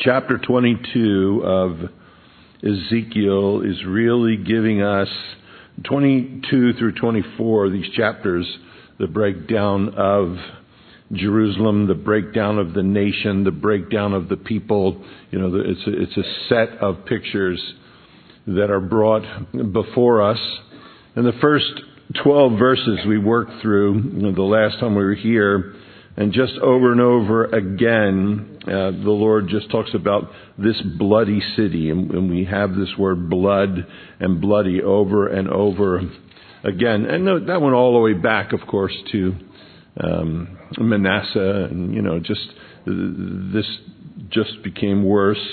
Chapter 22 of Ezekiel is really giving us 22 through 24, these chapters, the breakdown of Jerusalem, the breakdown of the nation, the breakdown of the people. It's a set of pictures that are brought before us. And the first 12 verses we worked through the last time we were here, and just over and over again, the Lord just talks about this bloody city. And we have this word blood and bloody over and over again. And that went all the way back, of course, to Manasseh. And, this just became worse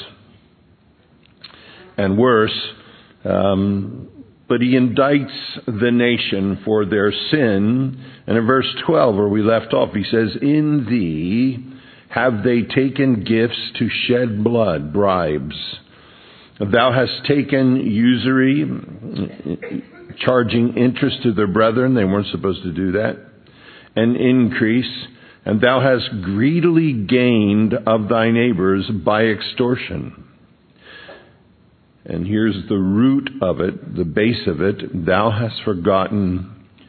and worse. But he indicts the nation for their sin. And in verse 12, where we left off, he says, "In thee have they taken gifts to shed blood, bribes. Thou hast taken usury, charging interest to their brethren." They weren't supposed to do that. "And increase. And thou hast greedily gained of thy neighbors by extortion." And here's the root of it, the base of it. "Thou hast forgotten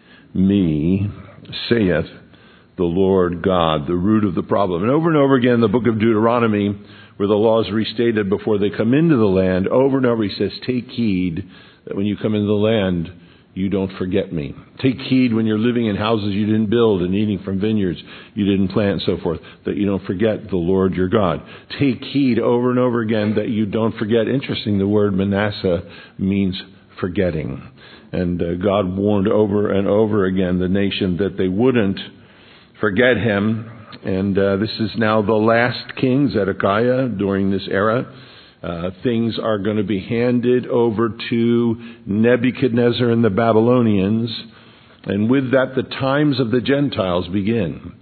me, saith the Lord God," the root of the problem. And over again in the book of Deuteronomy, where the law is restated before they come into the land, over and over he says, take heed that when you come into the land, you don't forget me. Take heed when you're living in houses you didn't build and eating from vineyards you didn't plant and so forth, that you don't forget the Lord your God. Take heed over and over again that you don't forget. Interesting, the word Manasseh means forgetting. And God warned over and over again the nation that they wouldn't forget him. And this is now the last king, Zedekiah, during this era. Things are going to be handed over to Nebuchadnezzar and the Babylonians. And with that, the times of the Gentiles begin.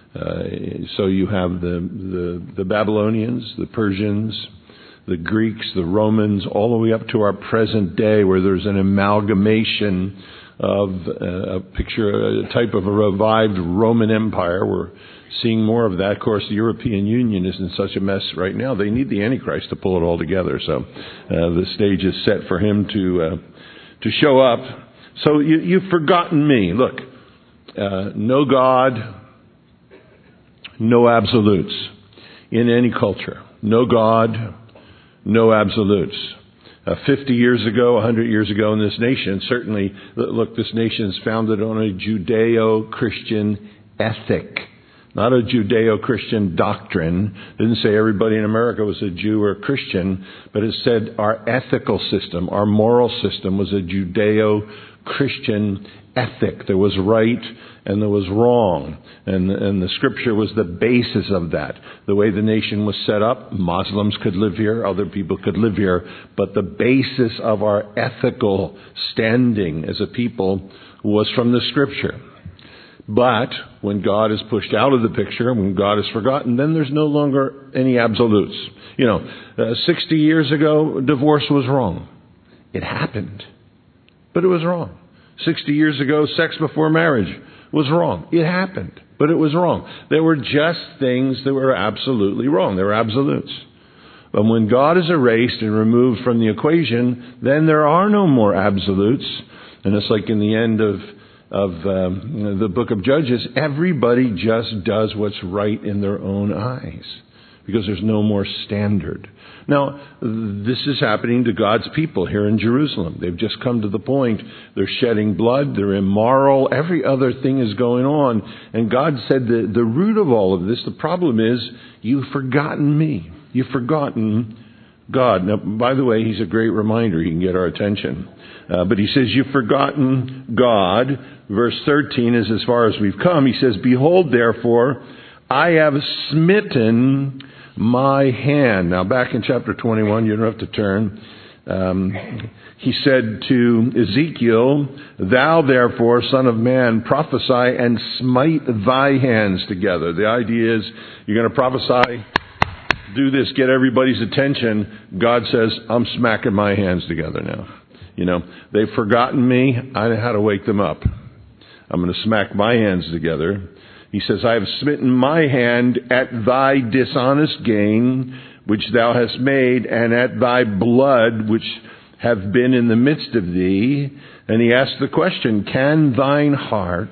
So you have the Babylonians, the Persians, the Greeks, the Romans, all the way up to our present day, where there's an amalgamation of a type of a revived Roman Empire. We're seeing more of that. Of course, the European Union is in such a mess right now. They need the Antichrist to pull it all together. So the stage is set for him to show up. So you've forgotten me. Look, no God, no absolutes in any culture. No God, no absolutes. 50 years ago, 100 years ago in this nation, certainly, look, this nation is founded on a Judeo-Christian ethic, not a Judeo-Christian doctrine. It didn't say everybody in America was a Jew or a Christian, but it said our ethical system, our moral system was a Judeo-Christian ethic. There was right and there was wrong. And the scripture was the basis of that. The way the nation was set up, Muslims could live here, other people could live here, but the basis of our ethical standing as a people was from the scripture. But when God is pushed out of the picture, when God is forgotten, then there's no longer any absolutes. 60 years ago, divorce was wrong. It happened, but it was wrong. 60 years ago, sex before marriage was wrong. It happened, but it was wrong. There were just things that were absolutely wrong. There were absolutes. But when God is erased and removed from the equation, then there are no more absolutes. And it's like in the end of the book of Judges, everybody just does what's right in their own eyes because there's no more standard. Now, this is happening to God's people here in Jerusalem. They've just come to the point. They're shedding blood. They're immoral. Every other thing is going on. And God said the root of all of this, the problem is, you've forgotten me. You've forgotten God. Now, by the way, he's a great reminder. He can get our attention. But he says, you've forgotten God. Verse 13 is as far as we've come. He says, "Behold, therefore, I have smitten my hand." Now, back in chapter 21, you don't have to turn. He said to Ezekiel, "Thou therefore, son of man, prophesy and smite thy hands together." The idea is you're going to prophesy, do this, get everybody's attention. God says, I'm smacking my hands together now. They've forgotten me. I know how to wake them up. I'm going to smack my hands together. He says, "I have smitten my hand at thy dishonest gain, which thou hast made, and at thy blood, which have been in the midst of thee. And he asked the question, can thine heart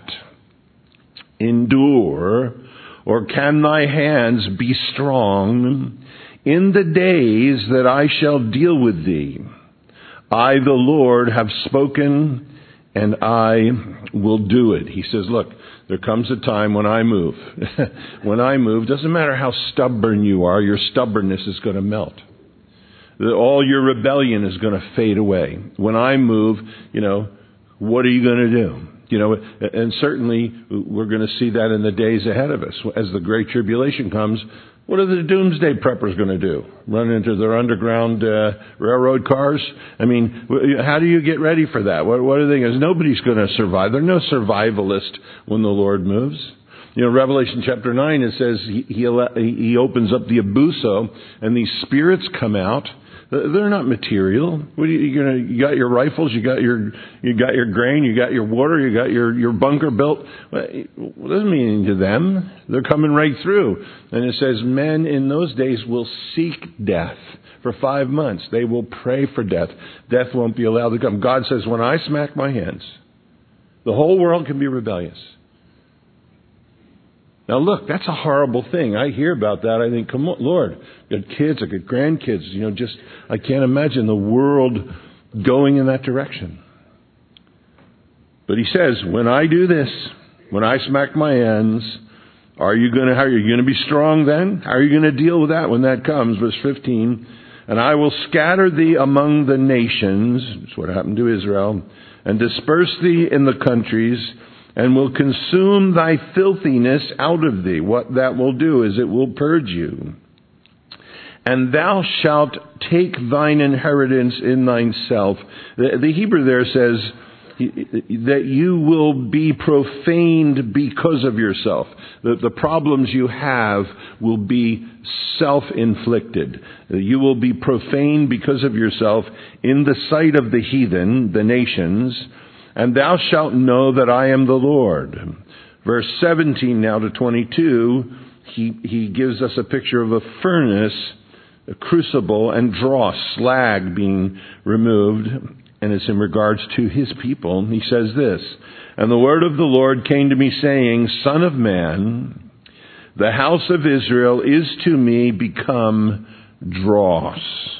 endure, or can thy hands be strong in the days that I shall deal with thee? I, the Lord, have spoken, and I will do it. He says, look, there comes a time when I move. When I move, doesn't matter how stubborn you are, your stubbornness is going to melt. All your rebellion is going to fade away. When I move, what are you going to do? And certainly we're going to see that in the days ahead of us. As the Great Tribulation comes, what are the doomsday preppers going to do? Run into their underground railroad cars? I mean, how do you get ready for that? What are they going to do? Nobody's going to survive. There's no survivalist when the Lord moves. Revelation chapter 9, it says he opens up the abuso and these spirits come out. They're not material. What are you got your rifles, you got your grain, you got your water, you got your bunker built. It doesn't mean anything to them. They're coming right through. And it says men in those days will seek death for 5 months. They will pray for death. Death won't be allowed to come. God says, when I smack my hands, the whole world can be rebellious. Now look, that's a horrible thing. I hear about that. I think, come on, Lord, I got kids, I got grandkids. I can't imagine the world going in that direction. But he says, when I do this, when I smack my hands, how are you going to be strong then? How are you going to deal with that when that comes? Verse 15, and I will scatter thee among the nations, that's what happened to Israel, and disperse thee in the countries, and will consume thy filthiness out of thee. What that will do is it will purge you. And thou shalt take thine inheritance in thyself. The Hebrew there says that you will be profaned because of yourself. The problems you have will be self-inflicted. You will be profaned because of yourself in the sight of the heathen, the nations, and thou shalt know that I am the Lord. Verse 17 now to 22, he gives us a picture of a furnace, a crucible, and dross, slag being removed, and it's in regards to his people. He says this, and the word of the Lord came to me saying, Son of man, the house of Israel is to me become dross.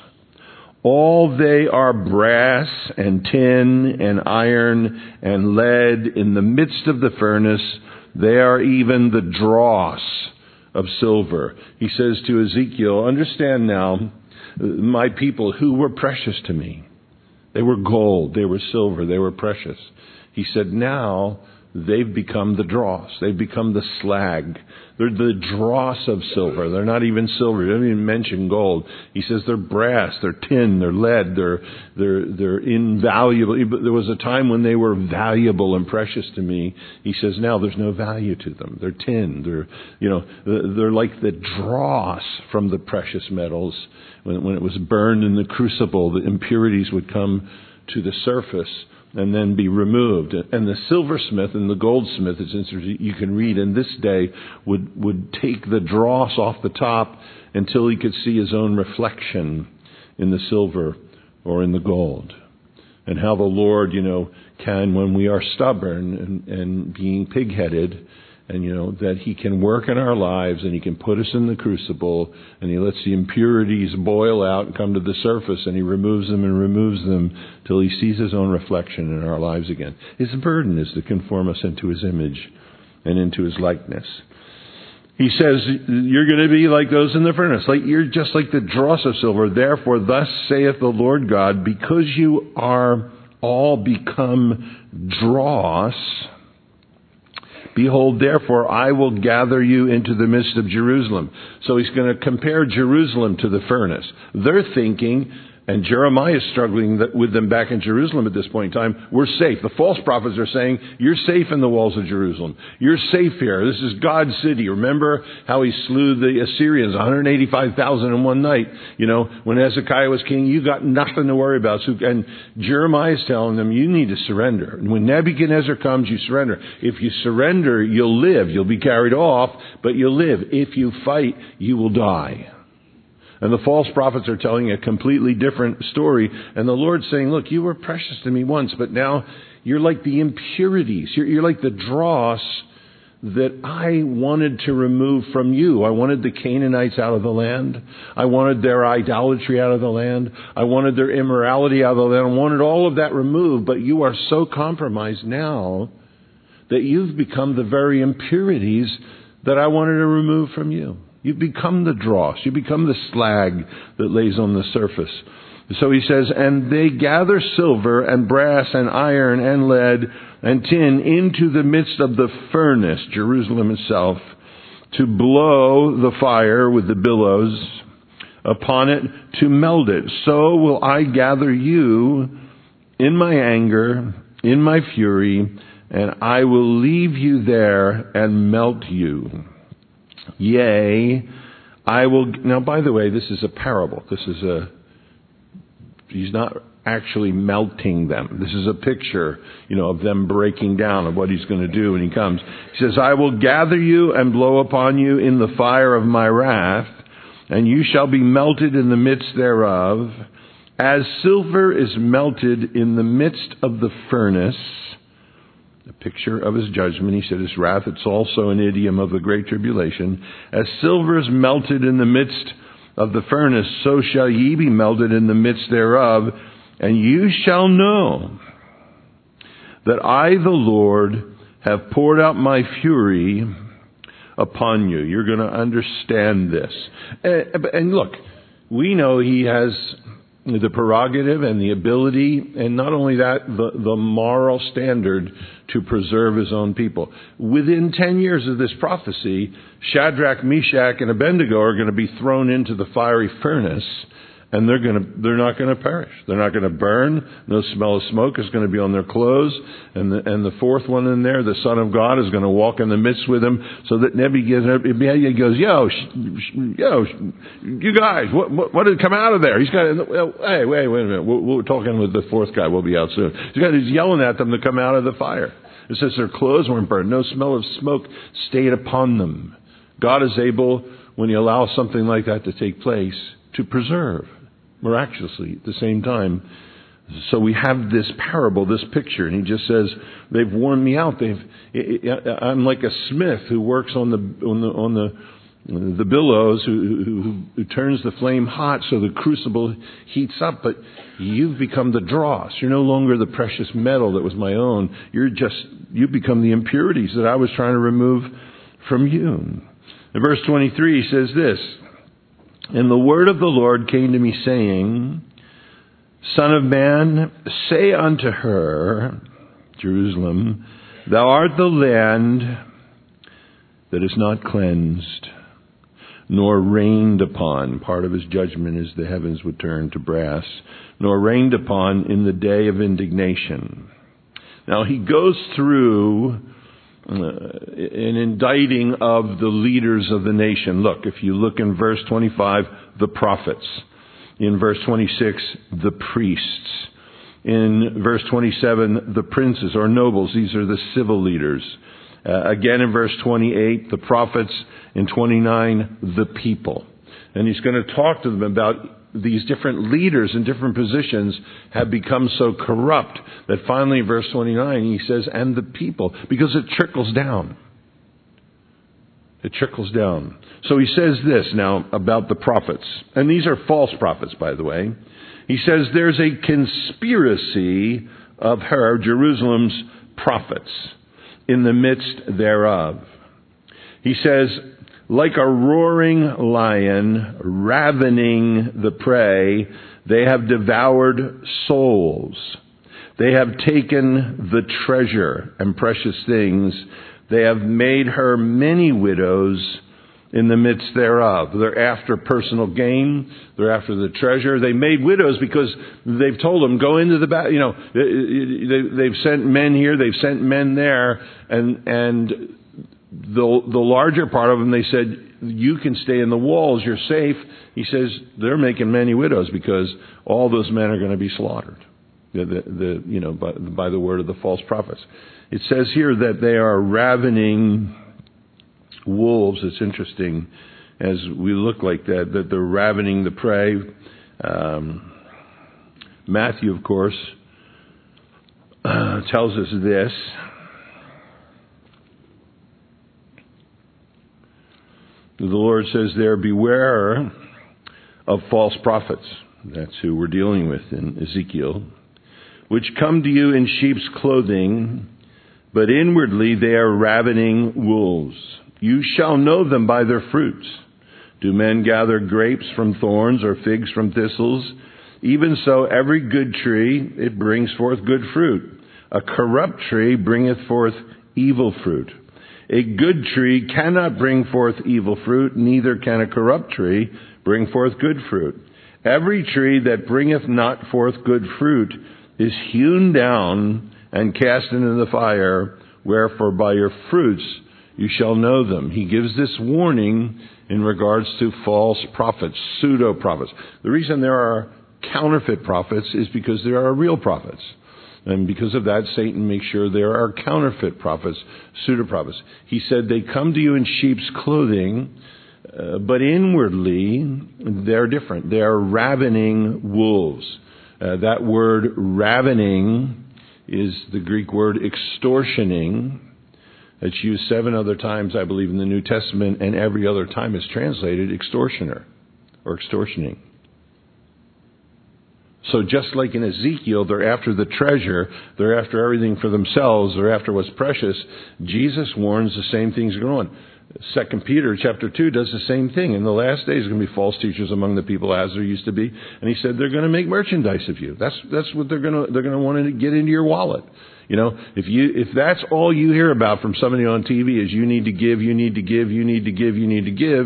All they are brass and tin and iron and lead in the midst of the furnace. They are even the dross of silver. He says to Ezekiel, understand now, my people who were precious to me. They were gold, they were silver, they were precious. He said, now they've become the dross. They've become the slag. They're the dross of silver. They're not even silver. He doesn't even mention gold. He says they're brass, they're tin, they're lead, they're invaluable. But there was a time when they were valuable and precious to me. He says now there's no value to them. They're tin. They're like the dross from the precious metals. When it was burned in the crucible, the impurities would come to the surface and then be removed. And the silversmith and the goldsmith, you can read in this day, would take the dross off the top until he could see his own reflection in the silver or in the gold. And how the Lord, can, when we are stubborn and being pig-headed, and that he can work in our lives and he can put us in the crucible and he lets the impurities boil out and come to the surface and he removes them till he sees his own reflection in our lives again. His burden is to conform us into his image and into his likeness. He says, you're going to be like those in the furnace. You're just like the dross of silver. Therefore, thus saith the Lord God, because you are all become dross, behold, therefore, I will gather you into the midst of Jerusalem. So he's going to compare Jerusalem to the furnace. They're thinking, and Jeremiah is struggling with them back in Jerusalem at this point in time, we're safe. The false prophets are saying, you're safe in the walls of Jerusalem. You're safe here. This is God's city. Remember how he slew the Assyrians, 185,000 in one night. When Hezekiah was king, you got nothing to worry about. And Jeremiah is telling them, you need to surrender. And when Nebuchadnezzar comes, you surrender. If you surrender, you'll live. You'll be carried off, but you'll live. If you fight, you will die. And the false prophets are telling a completely different story. And the Lord's saying, look, you were precious to me once, but now you're like the impurities. You're like the dross that I wanted to remove from you. I wanted the Canaanites out of the land. I wanted their idolatry out of the land. I wanted their immorality out of the land. I wanted all of that removed, but you are so compromised now that you've become the very impurities that I wanted to remove from you. You've become the dross. You become the slag that lays on the surface. So he says, and they gather silver and brass and iron and lead and tin into the midst of the furnace, Jerusalem itself, to blow the fire with the billows upon it to melt it. So will I gather you in my anger, in my fury, and I will leave you there and melt you. Yea, I will... Now, by the way, this is a parable. He's not actually melting them. This is a picture, of them breaking down, of what he's going to do when he comes. He says, I will gather you and blow upon you in the fire of my wrath, and you shall be melted in the midst thereof, as silver is melted in the midst of the furnace. A picture of his judgment. He said his wrath, it's also an idiom of the great tribulation. As silver is melted in the midst of the furnace, so shall ye be melted in the midst thereof, and you shall know that I, the Lord, have poured out my fury upon you. You're going to understand this. And look, we know he has the prerogative and the ability, and not only that, the moral standard to preserve his own people. Within 10 years of this prophecy, Shadrach, Meshach, and Abednego are going to be thrown into the fiery furnace, and they're not going to perish. They're not going to burn. No smell of smoke is going to be on their clothes. And the fourth one in there, the Son of God, is going to walk in the midst with them, so that Nebuchadnezzar goes, yo, you guys, what did come out of there? He's got, hey, wait a minute. We're talking with the fourth guy. We'll be out soon. He's yelling at them to come out of the fire. It says their clothes weren't burned. No smell of smoke stayed upon them. God is able, when he allows something like that to take place, to preserve miraculously at the same time. So we have this parable, this picture, and he just says, they've worn me out. I'm like a smith who works on the billows, who turns the flame hot so the crucible heats up, but you've become the dross. You're no longer the precious metal that was my own. You become the impurities that I was trying to remove from you. In verse 23 he says this, and the word of the Lord came to me, saying, Son of man, say unto her, Jerusalem, thou art the land that is not cleansed, nor rained upon. Part of his judgment is the heavens would turn to brass, nor rained upon in the day of indignation. Now he goes through an indicting of the leaders of the nation. Look, if you look in verse 25, the prophets. In verse 26, the priests. In verse 27, the princes or nobles. These are the civil leaders. Again in verse 28, the prophets. In 29, the people. And he's going to talk to them about these different leaders in different positions have become so corrupt that finally in verse 29 he says, and the people, because it trickles down. It trickles down. So he says this now about the prophets. And these are false prophets, by the way. He says there's a conspiracy of her, Jerusalem's prophets, in the midst thereof. He says, like a roaring lion ravening the prey, they have devoured souls. They have taken the treasure and precious things. They have made her many widows in the midst thereof. They're after personal gain. They're after the treasure. They made widows because they've told them, go into the battle. They've sent men here. They've sent men there. And the larger part of them, they said, you can stay in the walls. You're safe. He says they're making many widows because all those men are going to be slaughtered. By the word of the false prophets. It says here that they are ravening wolves. It's interesting. as we look like that they're ravening the prey. Matthew, of course, tells us this. The Lord says there, beware of false prophets. That's who we're dealing with in Ezekiel. Which come to you in sheep's clothing, but inwardly they are ravening wolves. You shall know them by their fruits. Do men gather grapes from thorns or figs from thistles? Even so, every good tree, it brings forth good fruit. A corrupt tree bringeth forth evil fruit. A good tree cannot bring forth evil fruit, neither can a corrupt tree bring forth good fruit. Every tree that bringeth not forth good fruit is hewn down and cast into the fire, wherefore by your fruits you shall know them. He gives this warning in regards to false prophets, pseudo-prophets. The reason there are counterfeit prophets is because there are real prophets. And because of that, Satan makes sure there are counterfeit prophets, pseudo-prophets. He said they come to you in sheep's clothing, but inwardly they're different. They are ravening wolves. That word ravening is the Greek word extortioning. It's used 7 other times, I believe, in the New Testament, and every other time is translated extortioner or extortioning. So just like in Ezekiel, they're after the treasure, they're after everything for themselves, they're after what's precious. Jesus warns the same thing's going on. 2 Peter chapter 2 does the same thing. In the last days, there's going to be false teachers among the people, as there used to be. And he said they're going to make merchandise of you. That's what they're going to want to get into your wallet. You know, if that's all you hear about from somebody on TV is you need to give, you need to give, you need to give, you need to give.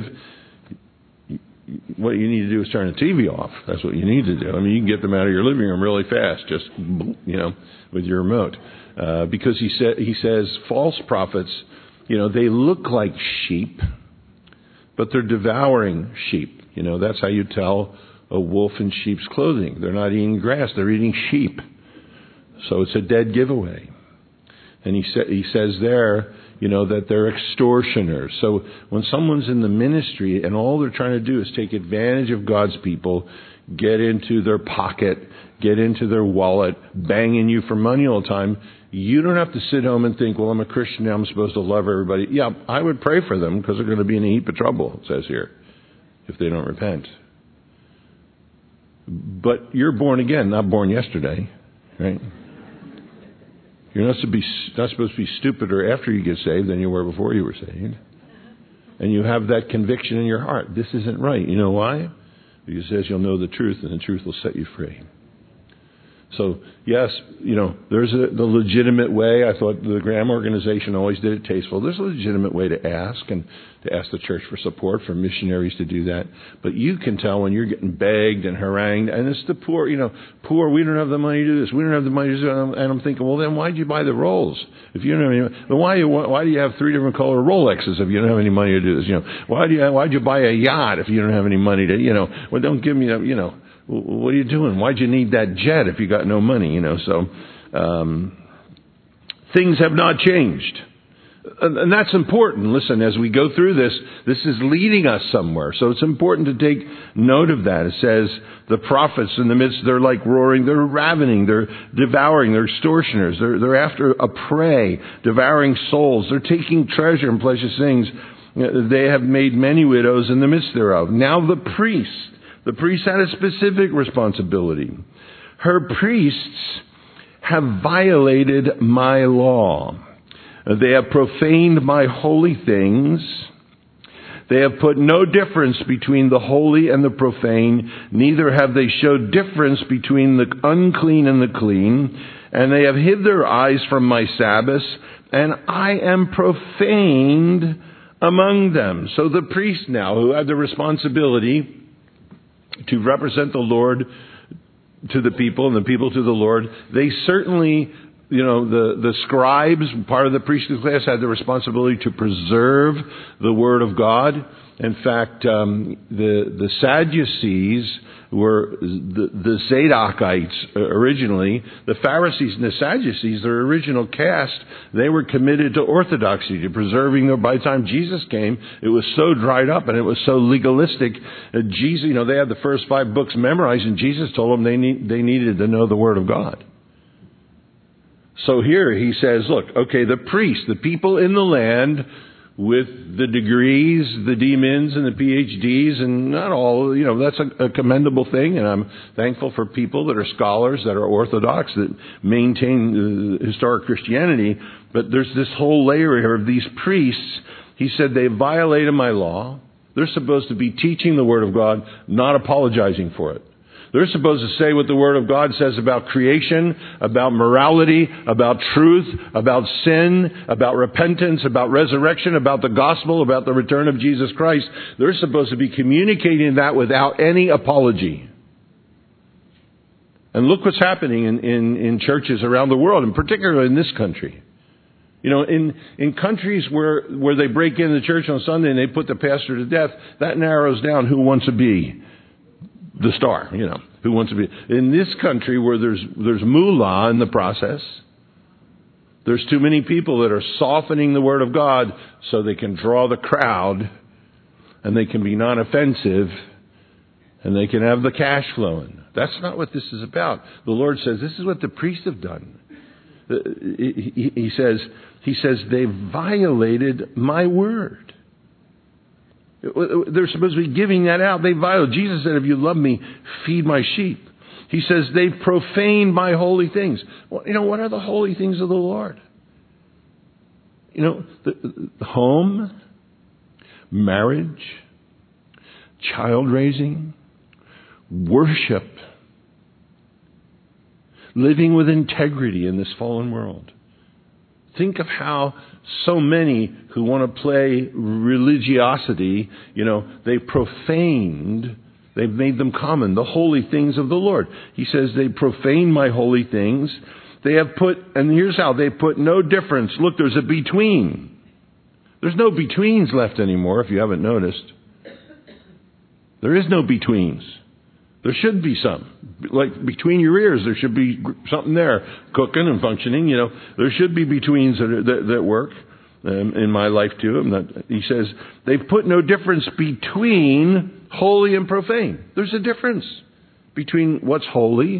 What you need to do is turn the TV off. That's what you need to do. I mean, you can get them out of your living room really fast, just, with your remote. Because he says false prophets, they look like sheep, but they're devouring sheep. That's how you tell a wolf in sheep's clothing. They're not eating grass, they're eating sheep. So it's a dead giveaway. And he says there, that they're extortioners. So when someone's in the ministry and all they're trying to do is take advantage of God's people, get into their pocket, get into their wallet, banging you for money all the time, you don't have to sit home and think, well, I'm a Christian now, I'm supposed to love everybody. Yeah, I would pray for them because they're going to be in a heap of trouble, it says here, if they don't repent. But you're born again, not born yesterday, right? You're not supposed to be stupider after you get saved than you were before you were saved. And you have that conviction in your heart. This isn't right. You know why? Because it says you'll know the truth and the truth will set you free. So, yes, there's the legitimate way. I thought the Graham organization always did it tasteful. There's a legitimate way to ask, and to ask the church for support, for missionaries to do that. But you can tell when you're getting begged and harangued, and it's the poor, poor, we don't have the money to do this, we don't have the money to do that. And I'm thinking, well, then why'd you buy the Rolls? If you don't have any money, then why do you have 3 different color Rolexes if you don't have any money to do this? Why'd you buy a yacht if you don't have any money to, well, don't give me that, what are you doing? Why'd you need that jet if you got no money? So things have not changed. And that's important. Listen, as we go through this is leading us somewhere. So it's important to take note of that. It says the prophets in the midst, they're like roaring, they're ravening, they're devouring, they're extortioners, they're after a prey, devouring souls, they're taking treasure and precious things. They have made many widows in the midst thereof. Now the priest had a specific responsibility. Her priests have violated my law. They have profaned my holy things. They have put no difference between the holy and the profane. Neither have they showed difference between the unclean and the clean. And they have hid their eyes from my Sabbaths. And I am profaned among them. So the priests now, who have the responsibility to represent the Lord to the people and the people to the Lord, they certainly the scribes, part of the priestly class, had the responsibility to preserve the Word of God. In fact, the Sadducees were the Zadokites originally. The Pharisees and the Sadducees, their original caste, they were committed to orthodoxy, to preserving their. By the time Jesus came, it was so dried up and it was so legalistic. Jesus, they had the first 5 books memorized, and Jesus told them they needed to know the Word of God. So here he says, look, okay, the priests, the people in the land with the degrees, the D-Mins and the PhDs, and not all, that's a commendable thing, and I'm thankful for people that are scholars, that are orthodox, that maintain historic Christianity. But there's this whole layer here of these priests. He said they violated my law. They're supposed to be teaching the Word of God, not apologizing for it. They're supposed to say what the Word of God says about creation, about morality, about truth, about sin, about repentance, about resurrection, about the gospel, about the return of Jesus Christ. They're supposed to be communicating that without any apology. And look what's happening in churches around the world, and particularly in this country. In countries where they break into the church on Sunday and they put the pastor to death, that narrows down who wants to be the star, who wants to be. In this country where there's moolah in the process, there's too many people that are softening the Word of God so they can draw the crowd, and they can be non-offensive, and they can have the cash flowing. That's not what this is about. The Lord says this is what the priests have done. He says they violated my word. They're supposed to be giving that out. They violate. Jesus said, if you love me, feed my sheep. He says they've profaned my holy things. Well, what are the holy things of the Lord? The home, marriage, child raising, worship, living with integrity in this fallen world. Think of how so many who want to play religiosity, they've made them common, the holy things of the Lord. He says they profane my holy things. They have put, and here's how, they put no difference. Look, there's a between. There's no betweens left anymore, if you haven't noticed. There is no betweens. There should be some. Like between your ears, there should be something there, cooking and functioning. There should be betweens that work in my life too. He says they've put no difference between holy and profane. There's a difference between what's holy,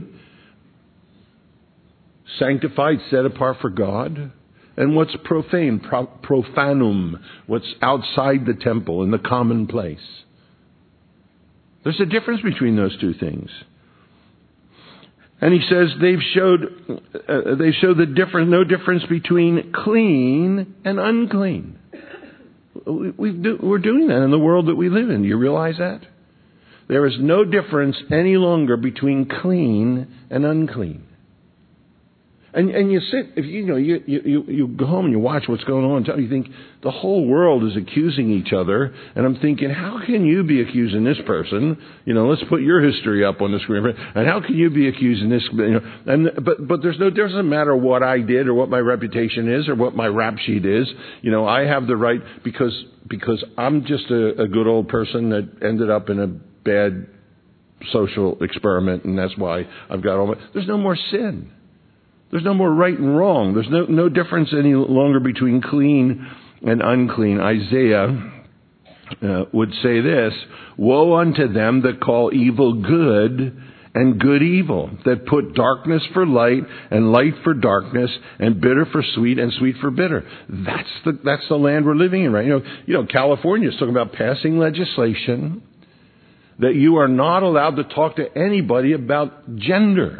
sanctified, set apart for God, and what's profane, profanum, what's outside the temple in the common place. There's a difference between those two things. And he says they've showed no difference between clean and unclean. We're doing that in the world that we live in. Do you realize that? There is no difference any longer between clean and unclean. And you sit, if you go home and you watch what's going on, you think the whole world is accusing each other, and I'm thinking, how can you be accusing this person? Let's put your history up on the screen, and how can you be accusing this? But doesn't matter what I did or what my reputation is or what my rap sheet is. I have the right because I'm just a good old person that ended up in a bad social experiment, and that's why I've got all my. There's no more sin. There's no more right and wrong. There's no difference any longer between clean and unclean. Isaiah would say this, woe unto them that call evil good and good evil, that put darkness for light and light for darkness and bitter for sweet and sweet for bitter. That's the land we're living in right now. California is talking about passing legislation that you are not allowed to talk to anybody about gender.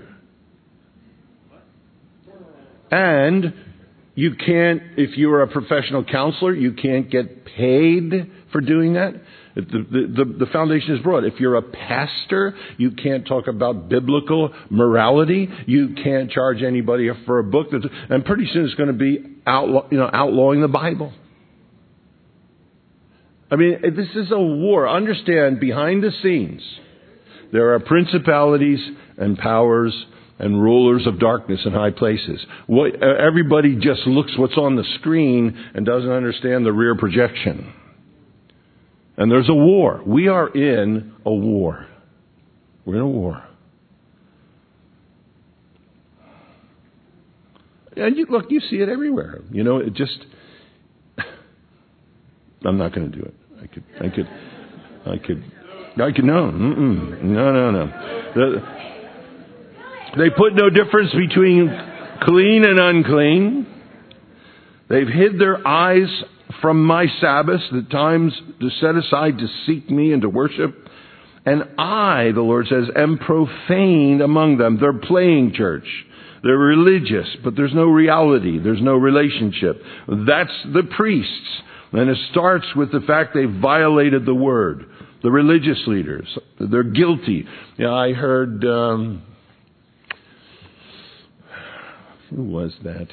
And you can't, if you're a professional counselor, you can't get paid for doing that. The foundation is broad. If you're a pastor, you can't talk about biblical morality. You can't charge anybody for a book. And pretty soon it's going to be outlawing the Bible. I mean, this is a war. Understand, behind the scenes, there are principalities and powers and rulers of darkness in high places. Everybody just looks what's on the screen and doesn't understand the rear projection. And there's a war. We are in a war. We're in a war. And you see it everywhere. It just... I'm not going to do it. No. They put no difference between clean and unclean. They've hid their eyes from my Sabbaths, the times to set aside to seek me and to worship. And I, the Lord says, am profane among them. They're playing church. They're religious, but there's no reality. There's no relationship. That's the priests. And it starts with the fact they violated the word. The religious leaders, they're guilty. I heard, who was that?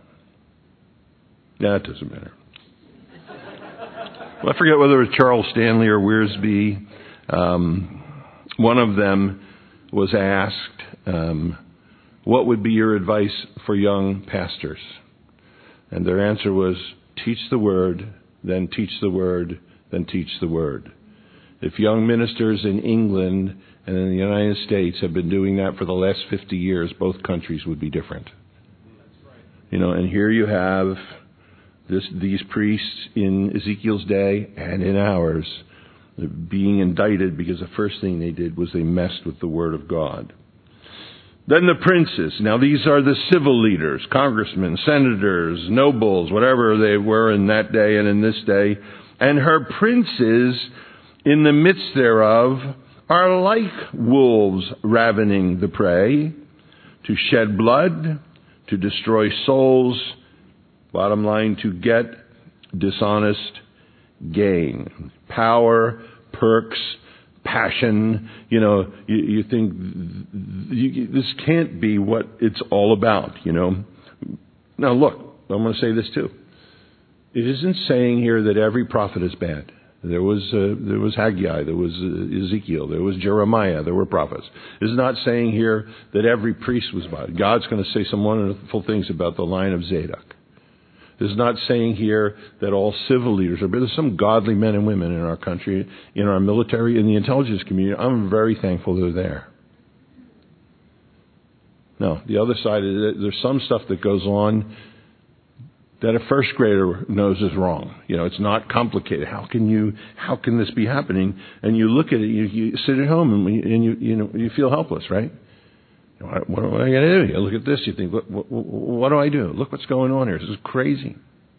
It doesn't matter. Well, I forget whether it was Charles Stanley or Wiersbe. One of them was asked, what would be your advice for young pastors? And their answer was, teach the word, then teach the word, then teach the word. If young ministers in England and in the United States have been doing that for the last 50 years, both countries would be different. And here you have these priests in Ezekiel's day and in ours being indicted because the first thing they did was they messed with the Word of God. Then the princes. Now these are the civil leaders, congressmen, senators, nobles, whatever they were in that day and in this day. And her princes in the midst thereof are like wolves ravening the prey, to shed blood, to destroy souls, bottom line, to get dishonest gain. Power, perks, passion, you think this can't be what it's all about, Now look, I'm going to say this too. It isn't saying here that every prophet is bad. There was Haggai, there was Ezekiel, there was Jeremiah, there were prophets. It's not saying here that every priest was bad. God's going to say some wonderful things about the line of Zadok. It's not saying here that all civil leaders are bad. There's some godly men and women in our country, in our military, in the intelligence community. I'm very thankful they're there. No, the other side is that there's some stuff that goes on that a first grader knows is wrong. It's not complicated. How can this be happening? And you look at it, you sit at home and you feel helpless, right? What am I going to do? You look at this, you think, what do I do? Look what's going on here. This is crazy.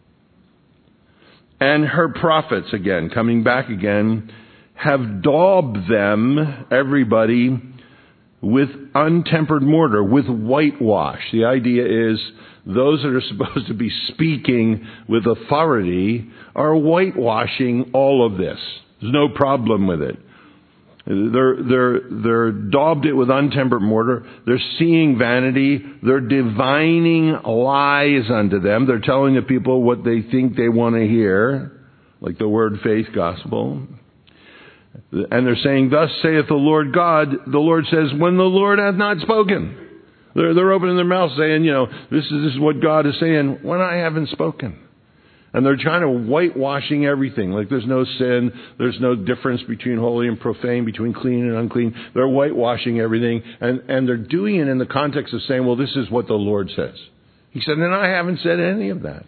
And her prophets, again, coming back again, have daubed them, everybody, with untempered mortar, with whitewash. The idea is those that are supposed to be speaking with authority are whitewashing all of this. There's no problem with it. They're daubed it with untempered mortar. They're seeing vanity. They're divining lies unto them. They're telling the people what they think they want to hear, like the word faith gospel. And they're saying, thus saith the Lord God. The Lord says, when the Lord hath not spoken. They're opening their mouths saying, this is what God is saying when I haven't spoken. And they're trying to whitewashing everything. Like there's no sin. There's no difference between holy and profane, between clean and unclean. They're whitewashing everything. And they're doing it in the context of saying, well, this is what the Lord says. He said, and I haven't said any of that.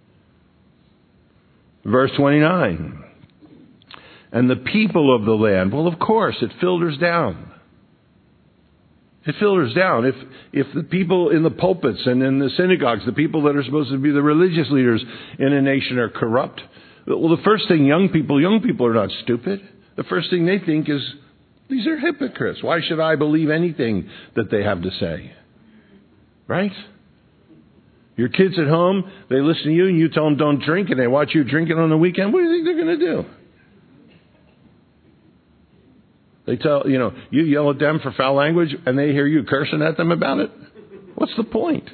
Verse 29. And the people of the land, well, of course, it filters down. It filters down. If the people in the pulpits and in the synagogues, the people that are supposed to be the religious leaders in a nation are corrupt, well, the first thing young people are not stupid. The first thing they think is, these are hypocrites. Why should I believe anything that they have to say? Right? Your kids at home, they listen to you and you tell them don't drink and they watch you drinking on the weekend. What do you think they're going to do? They tell, you yell at them for foul language and they hear you cursing at them about it. What's the point?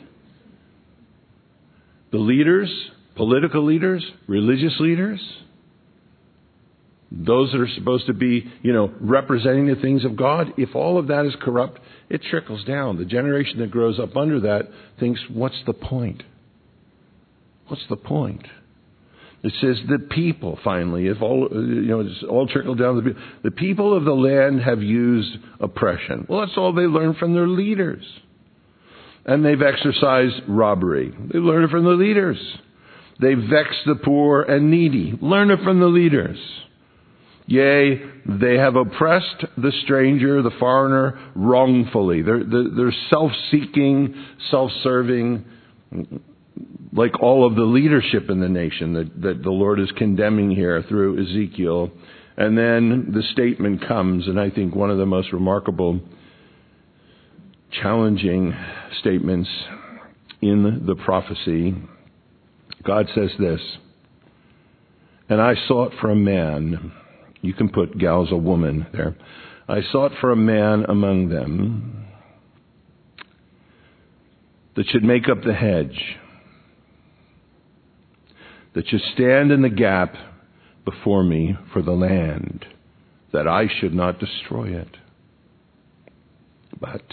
The leaders, political leaders, religious leaders, those that are supposed to be, representing the things of God, if all of that is corrupt, it trickles down. The generation that grows up under that thinks, what's the point? What's the point? It says the people, finally, if all, it's all trickled down to the people. The people of the land have used oppression. Well, that's all they learned from their leaders. And they've exercised robbery. They learned it from the leaders. They vexed the poor and needy. Learn it from the leaders. Yea, they have oppressed the stranger, the foreigner, wrongfully. They're self-seeking, self-serving, like all of the leadership in the nation that the Lord is condemning here through Ezekiel. And then the statement comes, and I think one of the most remarkable, challenging statements in the prophecy. God says this, and I sought for a man. You can put gal's a woman there. I sought for a man among them that should make up the hedge, that should stand in the gap before me for the land, that I should not destroy it. But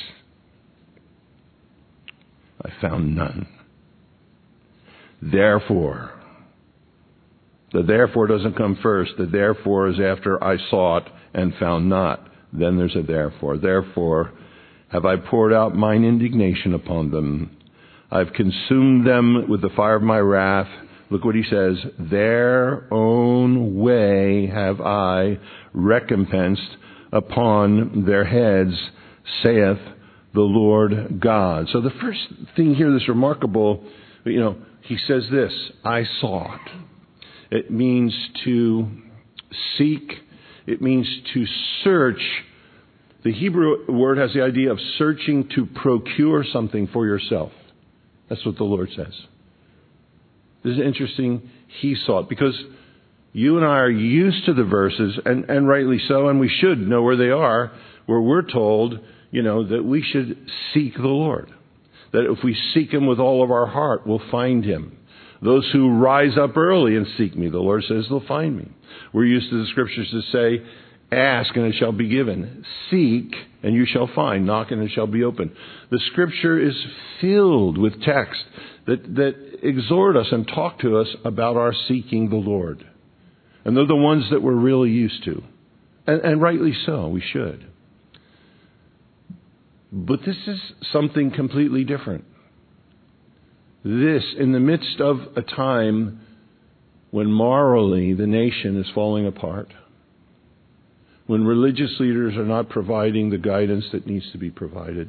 I found none. Therefore, the therefore doesn't come first. The therefore is after I sought and found not. Then there's a therefore. Therefore have I poured out mine indignation upon them. I've consumed them with the fire of my wrath. Look what he says. Their own way have I recompensed upon their heads, saith the Lord God. So the first thing here that's remarkable, he says this, I sought. It means to seek. It means to search. The Hebrew word has the idea of searching to procure something for yourself. That's what the Lord says. This is interesting. He sought. Because you and I are used to the verses, and rightly so, and we should know where they are, where we're told, that we should seek the Lord. That if we seek Him with all of our heart, we'll find Him. Those who rise up early and seek me, the Lord says, they'll find me. We're used to the scriptures to say, ask and it shall be given. Seek and you shall find. Knock and it shall be opened. The scripture is filled with text that exhort us and talk to us about our seeking the Lord. And they're the ones that we're really used to. And rightly so, we should. But this is something completely different. This, in the midst of a time when morally the nation is falling apart, when religious leaders are not providing the guidance that needs to be provided,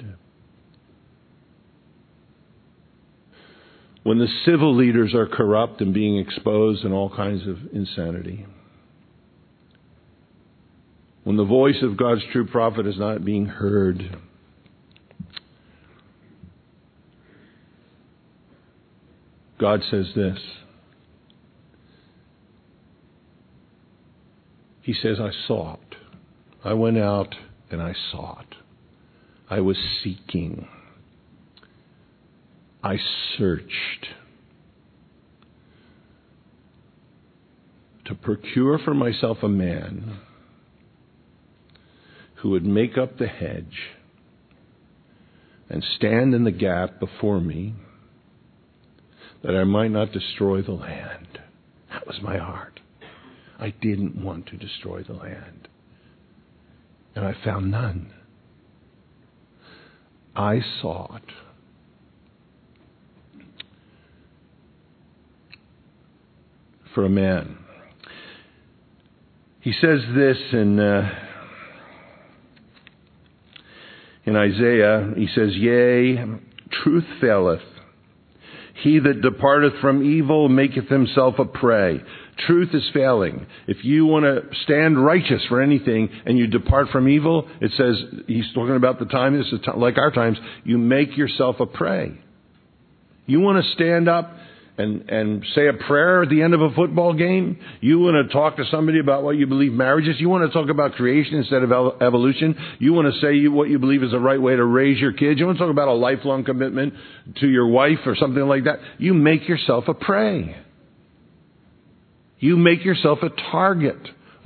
when the civil leaders are corrupt and being exposed in all kinds of insanity, when the voice of God's true prophet is not being heard, God says this. He says, I sought. I went out and I sought. I was seeking. I searched to procure for myself a man who would make up the hedge and stand in the gap before me, that I might not destroy the land. That was my heart. I didn't want to destroy the land. And I found none. I sought. For a man. He says this in Isaiah. He says, yea, truth faileth. He that departeth from evil maketh himself a prey. Truth is failing. If you want to stand righteous for anything and you depart from evil, it says, he's talking about the time, this is like our times, you make yourself a prey. You want to stand up and say a prayer at the end of a football game? You want to talk to somebody about what you believe marriage is? You want to talk about creation instead of evolution? You want to say what you believe is the right way to raise your kids? You want to talk about a lifelong commitment to your wife or something like that? You make yourself a prey. You make yourself a target.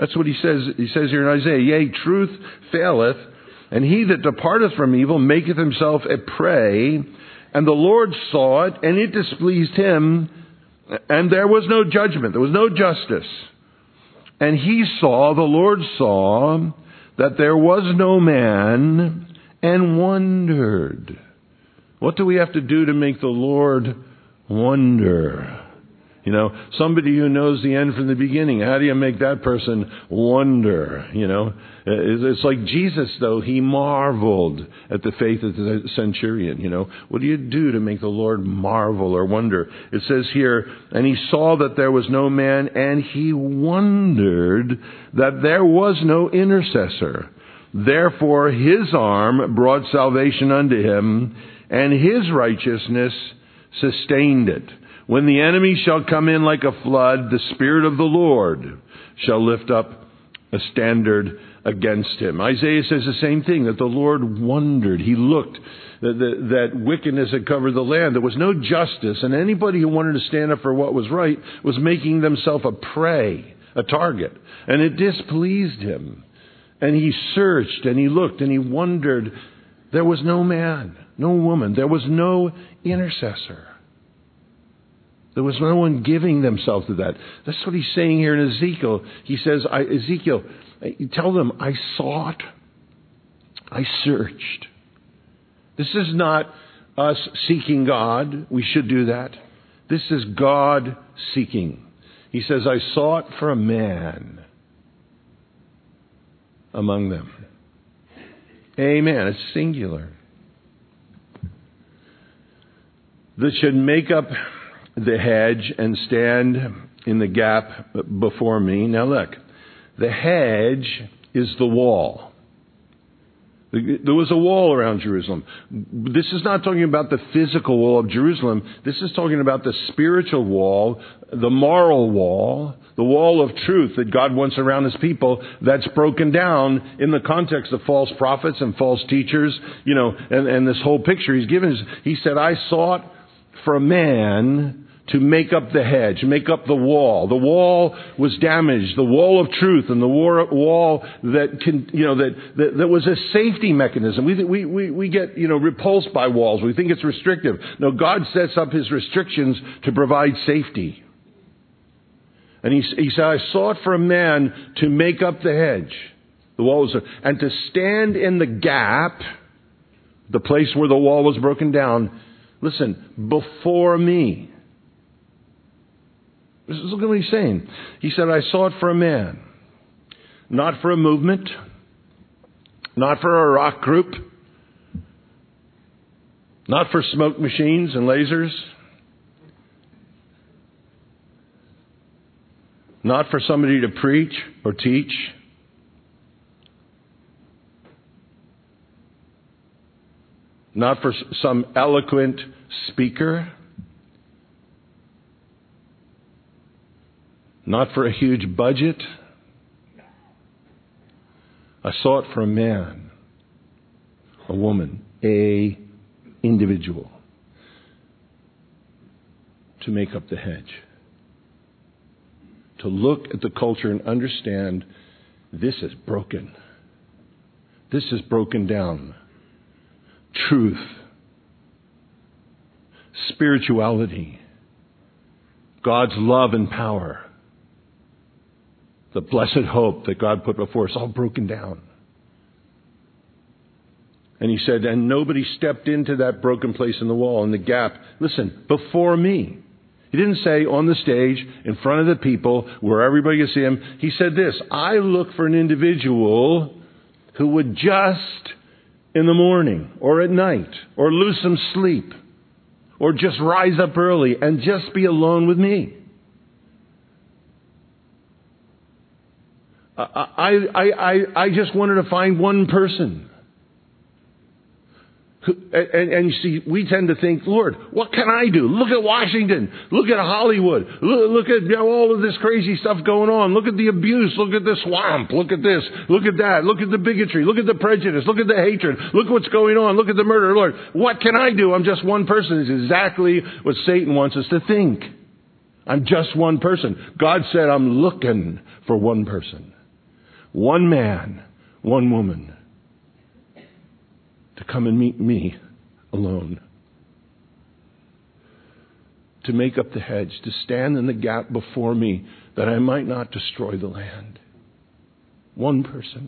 That's what he says. He says here in Isaiah, yea, truth faileth, and he that departeth from evil maketh himself a prey. And the Lord saw it, and it displeased him, and there was no judgment, there was no justice. And the Lord saw that there was no man, and wondered. What do we have to do to make the Lord wonder? You know, somebody who knows the end from the beginning, how do you make that person wonder? You know, it's like Jesus, though, he marveled at the faith of the centurion. You know, what do you do to make the Lord marvel or wonder? It says here, and he saw that there was no man, and he wondered that there was no intercessor. Therefore his arm brought salvation unto him, and his righteousness sustained it. When the enemy shall come in like a flood, the Spirit of the Lord shall lift up a standard against him. Isaiah says the same thing, that the Lord wondered. He looked, that wickedness had covered the land. There was no justice, and anybody who wanted to stand up for what was right was making themselves a prey, a target. And it displeased him. And he searched, and he looked, and he wondered. There was no man, no woman. There was no intercessor. There was no one giving themselves to that. That's what he's saying here in Ezekiel. He says, Ezekiel, tell them, I sought, I searched. This is not us seeking God. We should do that. This is God seeking. He says, I sought for a man among them. Amen. It's singular. That should make up the hedge and stand in the gap before me. Now look, the hedge is the wall. There was a wall around Jerusalem. This is not talking about the physical wall of Jerusalem. This is talking about the spiritual wall, the moral wall, the wall of truth that God wants around his people, that's broken down in the context of false prophets and false teachers, you know, and this whole picture he's given. He said, I sought for a man to make up the hedge, make up the wall. The wall was damaged, the wall of truth, and the wall that can, you know, that was a safety mechanism. We get, you know, repulsed by walls. We think it's restrictive. No, God sets up his restrictions to provide safety. And he said, I sought for a man to make up the hedge. The wall was, and to stand in the gap, the place where the wall was broken down. Listen, before me. Look at what he's saying. He said, I sought for a man. Not for a movement. Not for a rock group. Not for smoke machines and lasers. Not for somebody to preach or teach. Not for some eloquent speaker. Not for a huge budget. I sought for a man, a woman, a individual to make up the hedge. To look at the culture and understand this is broken. This is broken down. Truth. Spirituality. God's love and power. The blessed hope that God put before us, all broken down. And he said, and nobody stepped into that broken place in the wall, in the gap. Listen, before me. He didn't say on the stage, in front of the people, where everybody can see him. He said this, I look for an individual who would just in the morning or at night or lose some sleep or just rise up early and just be alone with me. I just wanted to find one person. And you see, we tend to think, Lord, what can I do? Look at Washington. Look at Hollywood. Look at all of this crazy stuff going on. Look at the abuse. Look at the swamp. Look at this. Look at that. Look at the bigotry. Look at the prejudice. Look at the hatred. Look what's going on. Look at the murder. Lord, what can I do? I'm just one person. It's exactly what Satan wants us to think. I'm just one person. God said, I'm looking for one person. one man, one woman, to come and meet me alone. To make up the hedge, to stand in the gap before me that I might not destroy the land. One person.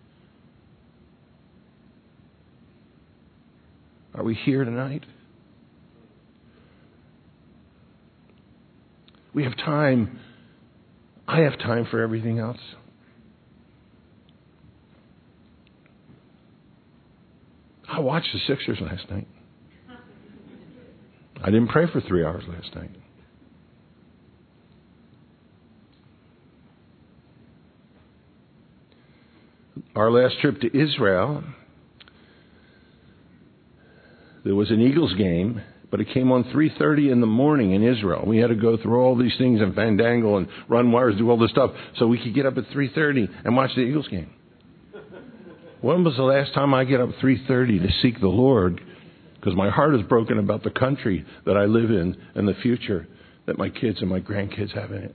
Are we here tonight? We have time. I have time for everything else. I watched the Sixers last night. I didn't pray for 3 hours last night. Our last trip to Israel, there was an Eagles game, but it came on 3:30 in the morning in Israel. We had to go through all these things and fandangle and run wires, do all this stuff, so we could get up at 3:30 and watch the Eagles game. When was the last time I get up 3:30 to seek the Lord? Because my heart is broken about the country that I live in and the future that my kids and my grandkids have in it.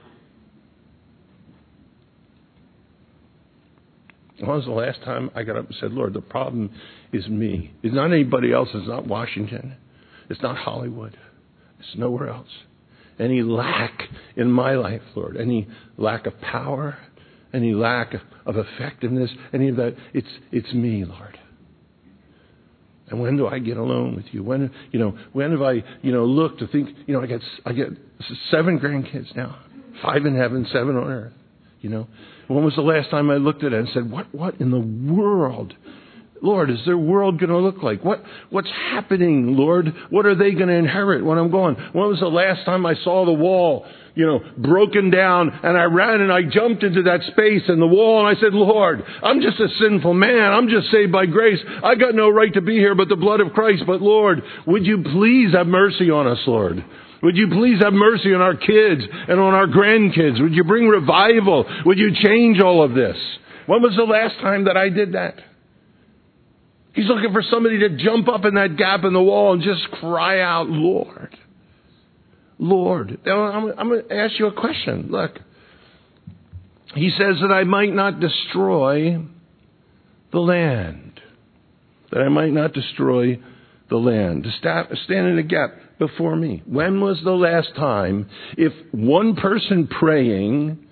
When was the last time I got up and said, Lord, the problem is me. It's not anybody else. It's not Washington. It's not Hollywood. It's nowhere else. Any lack in my life, Lord, any lack of power, any lack of effectiveness, any of that, it's me, Lord. And when do I get alone with you? When have I, looked to think, I get 7 grandkids now, 5 in heaven, 7 on earth. When was the last time I looked at it and said, what in the world, Lord, is their world going to look like? What's happening, Lord? What are they going to inherit when I'm gone? When was the last time I saw the wall, broken down, and I ran and I jumped into that space and the wall, and I said, Lord, I'm just a sinful man. I'm just saved by grace. I got no right to be here but the blood of Christ. But Lord, would you please have mercy on us, Lord? Would you please have mercy on our kids and on our grandkids? Would you bring revival? Would you change all of this? When was the last time that I did that? He's looking for somebody to jump up in that gap in the wall and just cry out, Lord. Lord. Now, I'm going to ask you a question. Look. He says that I might not destroy the land. That I might not destroy the land. To stand in a gap before me. When was the last time, if one person praying...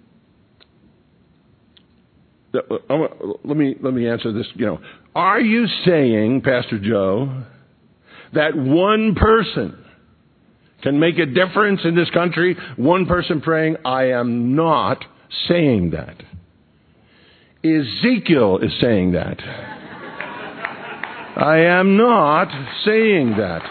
Let me answer this. Are you saying, Pastor Joe, that one person can make a difference in this country? One person praying? I am not saying that. Ezekiel is saying that. I am not saying that.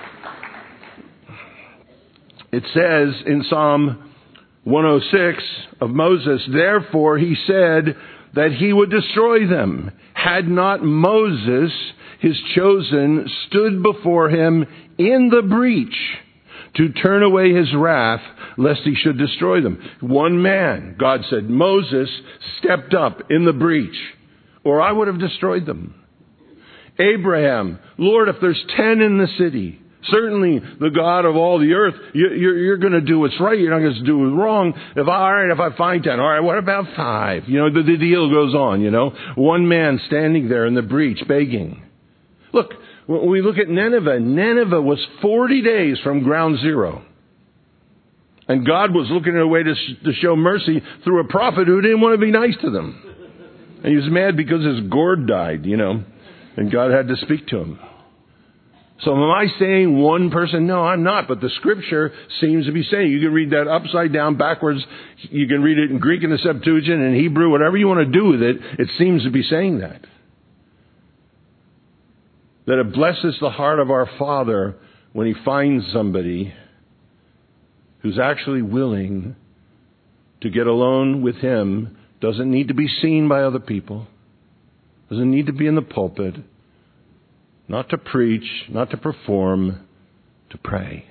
It says in Psalm 106 of Moses, therefore he said that he would destroy them. Had not Moses, his chosen, stood before him in the breach to turn away his wrath, lest he should destroy them. One man, God said, Moses stepped up in the breach, or I would have destroyed them. Abraham, Lord, if there's 10 in the city, certainly the God of all the earth, you're going to do what's right. You're not going to do what's wrong. If I find 10, all right, what about 5? The deal goes on, One man standing there in the breach begging. Look, when we look at Nineveh was 40 days from ground zero. And God was looking at a way to show mercy through a prophet who didn't want to be nice to them. And he was mad because his gourd died, and God had to speak to him. So am I saying one person? No, I'm not. But the Scripture seems to be saying. You can read that upside down, backwards. You can read it in Greek in the Septuagint, in Hebrew, whatever you want to do with it. It seems to be saying that. That it blesses the heart of our Father when He finds somebody who's actually willing to get alone with Him. Doesn't need to be seen by other people. Doesn't need to be in the pulpit. Not to preach, not to perform, to pray.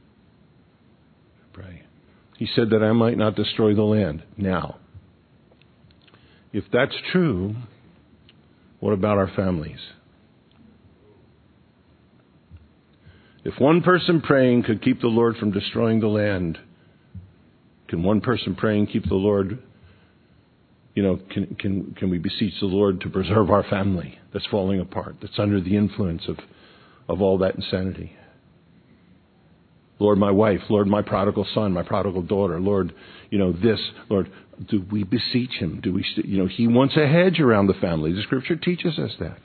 Pray. He said that I might not destroy the land. Now, if that's true, what about our families? If one person praying could keep the Lord from destroying the land, can one person praying keep the Lord Can we beseech the Lord to preserve our family that's falling apart, that's under the influence of all that insanity? Lord, my wife, Lord, my prodigal son, my prodigal daughter, Lord, Lord, do we beseech him? Do we, he wants a hedge around the family. The Scripture teaches us that.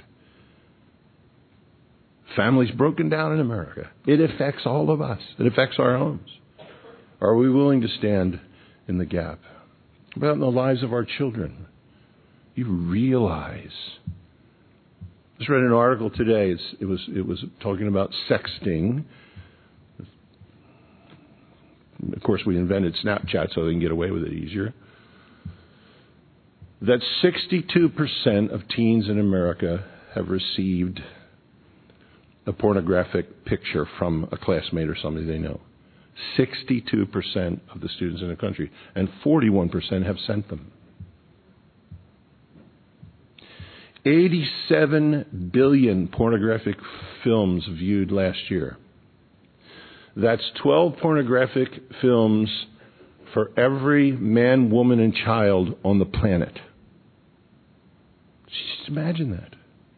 Families broken down in America. It affects all of us. It affects our homes. Are we willing to stand in the gap? About in the lives of our children? You realize. I just read an article today. It was talking about sexting. Of course, we invented Snapchat so they can get away with it easier. That 62% of teens in America have received a pornographic picture from a classmate or somebody they know. 62% of the students in the country, and 41% have sent them. 87 billion pornographic films viewed last year. That's 12 pornographic films for every man, woman, and child on the planet. Just imagine that.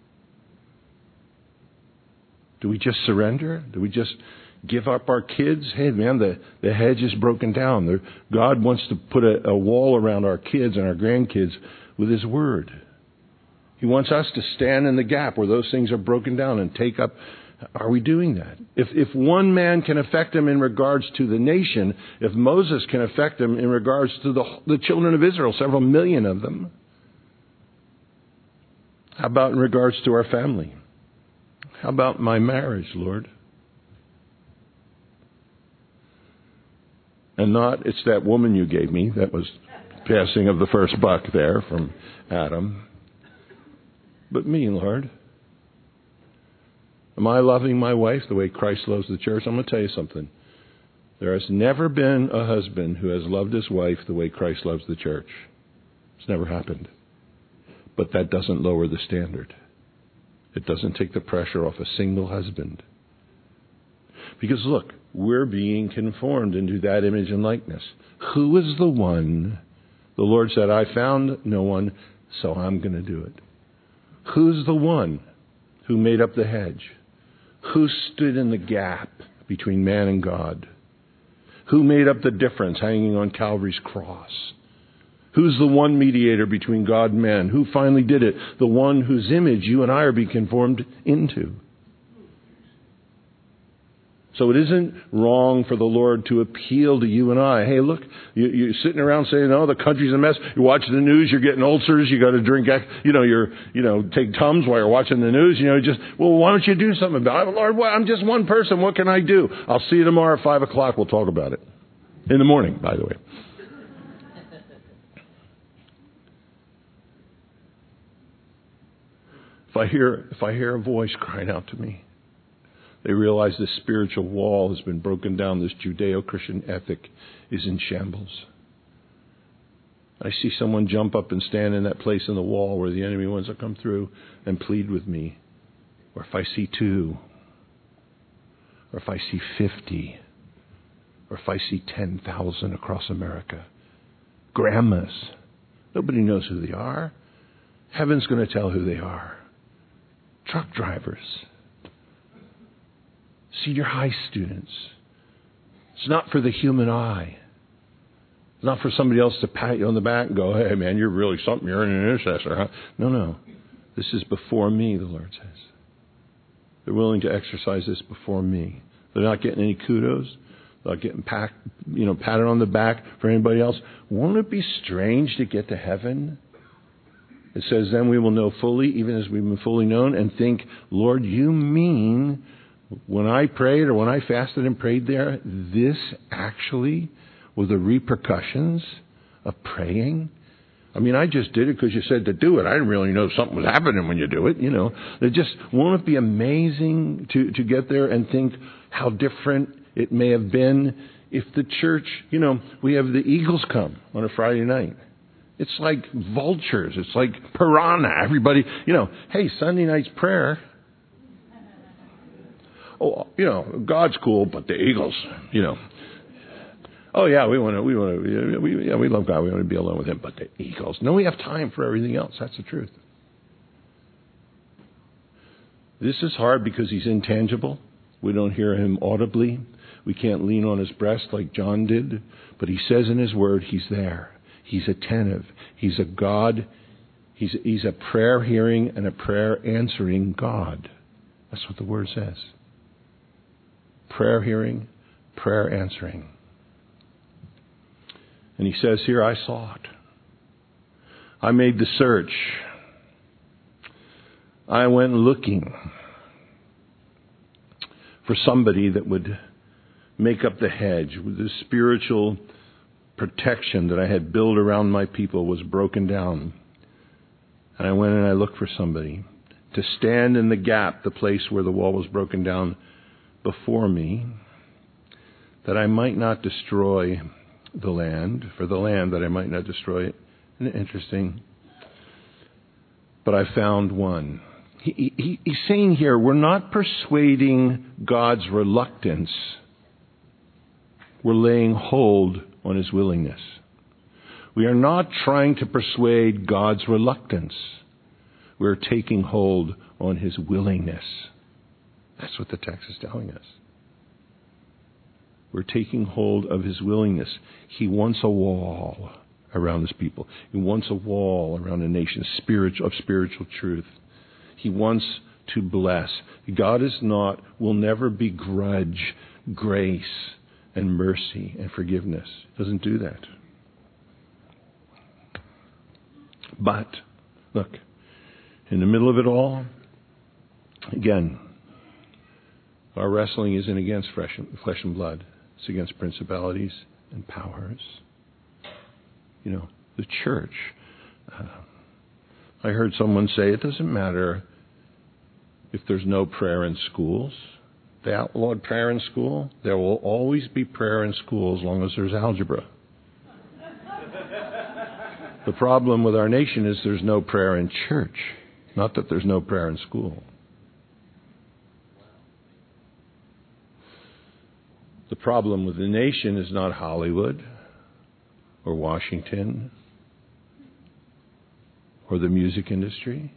Do we just surrender? Do we just give up our kids? Hey, man, the hedge is broken down. God wants to put a wall around our kids and our grandkids with His Word. He wants us to stand in the gap where those things are broken down and take up. Are we doing that? If one man can affect them in regards to the nation, if Moses can affect them in regards to the children of Israel, several million of them, how about in regards to our family? How about my marriage, Lord? And it's that woman you gave me. That was passing of the first buck there from Adam. But me, Lord. Am I loving my wife the way Christ loves the church? I'm going to tell you something. There has never been a husband who has loved his wife the way Christ loves the church. It's never happened. But that doesn't lower the standard. It doesn't take the pressure off a single husband. Because look, we're being conformed into that image and likeness. Who is the one? The Lord said, I found no one, so I'm going to do it. Who's the one who made up the hedge? Who stood in the gap between man and God? Who made up the difference hanging on Calvary's cross? Who's the one mediator between God and man? Who finally did it? The one whose image you and I are being conformed into. So it isn't wrong for the Lord to appeal to you and I. Hey, look, you're sitting around saying, "Oh, the country's a mess." You're watching the news. You're getting ulcers. You got to drink. Take Tums while you're watching the news. Why don't you do something about it? Lord, I'm just one person. What can I do? I'll see you tomorrow at 5:00. We'll talk about it in the morning, by the way. If I hear a voice crying out to me, they realize this spiritual wall has been broken down. This Judeo-Christian ethic is in shambles. I see someone jump up and stand in that place in the wall where the enemy wants to come through and plead with me. Or if I see 2, or if I see 50, or if I see 10,000 across America. Grandmas. Nobody knows who they are. Heaven's going to tell who they are. Truck drivers. Senior high students. It's not for the human eye. It's not for somebody else to pat you on the back and go, "Hey, man, you're really something. You're an intercessor." Huh? No. This is before me, the Lord says. They're willing to exercise this before me. They're not getting any kudos. They're not getting patted on the back for anybody else. Won't it be strange to get to heaven? It says, then we will know fully, even as we've been fully known, and think, Lord, you mean when I prayed or when I fasted and prayed there, this actually were the repercussions of praying? I mean, I just did it because you said to do it. I didn't really know something was happening when you do it, won't it be amazing to get there and think how different it may have been if the church, we have the Eagles come on a Friday night. It's like vultures. It's like piranha. Everybody, hey, Sunday night's prayer. Oh, God's cool, but the Eagles, Oh yeah, we love God. We want to be alone with Him. But the egos. No, we have time for everything else. That's the truth. This is hard because He's intangible. We don't hear Him audibly. We can't lean on His breast like John did. But He says in His Word, He's there. He's attentive. He's a God. He's a prayer hearing and a prayer answering God. That's what the Word says. Prayer hearing, prayer answering. And He says here, I sought. I made the search. I went looking for somebody that would make up the hedge. The spiritual protection that I had built around my people was broken down. And I went and I looked for somebody to stand in the gap, the place where the wall was broken down before me, that I might not destroy the land, for the land that I might not destroy it. Isn't it interesting? But I found one. He's saying here, we're not persuading God's reluctance. We're laying hold on His willingness. We are not trying to persuade God's reluctance. We're taking hold on His willingness. That's what the text is telling us. We're taking hold of His willingness. He wants a wall around His people. He wants a wall around a nation of spiritual truth. He wants to bless. God will never begrudge grace and mercy and forgiveness. He doesn't do that. But, look, in the middle of it all, again, our wrestling isn't against flesh and blood. It's against principalities and powers. The church. I heard someone say it doesn't matter if there's no prayer in schools. They outlawed prayer in school. There will always be prayer in school as long as there's algebra. The problem with our nation is there's no prayer in church, not that there's no prayer in school. The problem with the nation is not Hollywood or Washington or the music industry.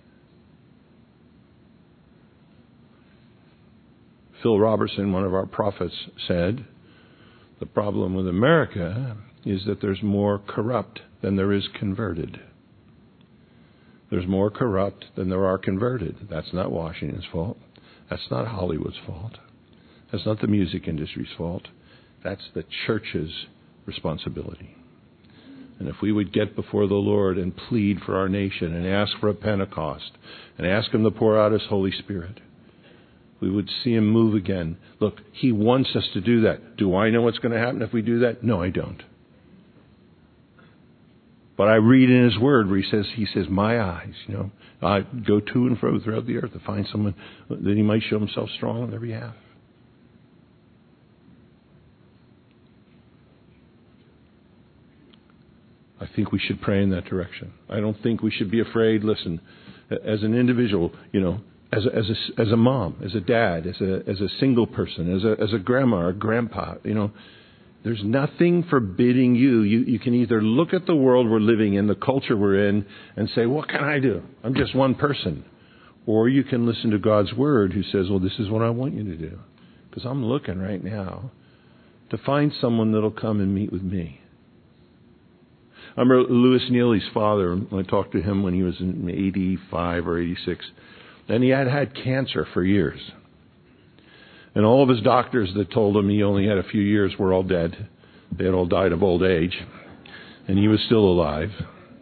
Phil Robertson, one of our prophets, said, the problem with America is that there's more corrupt than there is converted. There's more corrupt than there are converted. That's not Washington's fault. That's not Hollywood's fault. That's not the music industry's fault. That's the church's responsibility. And if we would get before the Lord and plead for our nation and ask for a Pentecost and ask Him to pour out His Holy Spirit, we would see Him move again. Look, He wants us to do that. Do I know what's going to happen if we do that? No, I don't. But I read in His Word where He says, my eyes, I go to and fro throughout the earth to find someone that He might show Himself strong on their behalf. I think we should pray in that direction. I don't think we should be afraid. Listen, as an individual, as a mom, as a dad, as a single person, as a grandma or grandpa, there's nothing forbidding you. You can either look at the world we're living in, the culture we're in, and say, what can I do? I'm just one person. Or you can listen to God's Word who says, well, this is what I want you to do. Because I'm looking right now to find someone that'll come and meet with me. I remember Louis Neely's father, I talked to him when he was in 85 or 86, and he had cancer for years. And all of his doctors that told him he only had a few years were all dead. They had all died of old age. And he was still alive.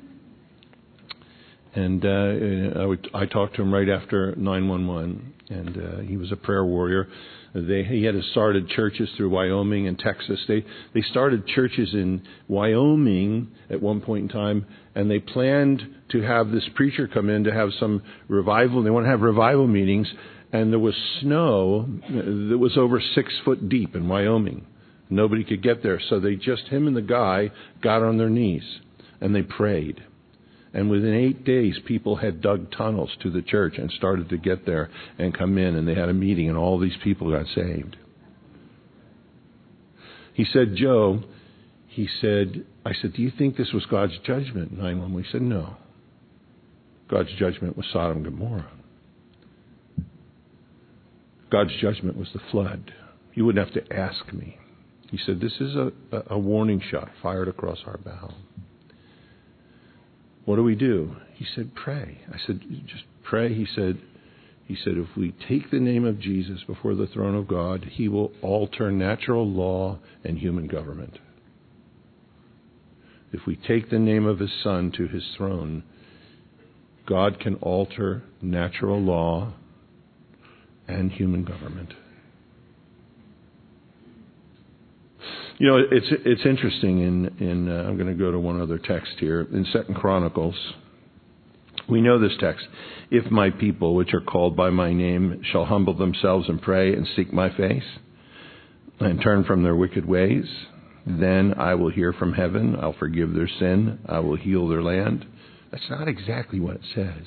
And I talked to him right after 9/11, and he was a prayer warrior. He had started churches through Wyoming and Texas. They started churches in Wyoming at one point in time, and they planned to have this preacher come in to have some revival. They want to have revival meetings, and there was snow that was over 6 foot deep in Wyoming. Nobody could get there, so him and the guy got on their knees, and they prayed. And within 8 days, people had dug tunnels to the church and started to get there and come in. And they had a meeting, and all these people got saved. He said, Joe, I said, do you think this was God's judgment? 911. He said, no. God's judgment was Sodom and Gomorrah. God's judgment was the flood. You wouldn't have to ask me. He said, this is a warning shot fired across our bow. What do we do? He said, pray. I said, just pray. He said, if we take the name of Jesus before the throne of God, He will alter natural law and human government. If we take the name of His Son to His throne, God can alter natural law and human government. You know, it's interesting in I'm going to go to one other text here. In 2 Chronicles, we know this text. If my people, which are called by my name, shall humble themselves and pray and seek my face and turn from their wicked ways, then I will hear from heaven. I'll forgive their sin. I will heal their land. That's not exactly what it says.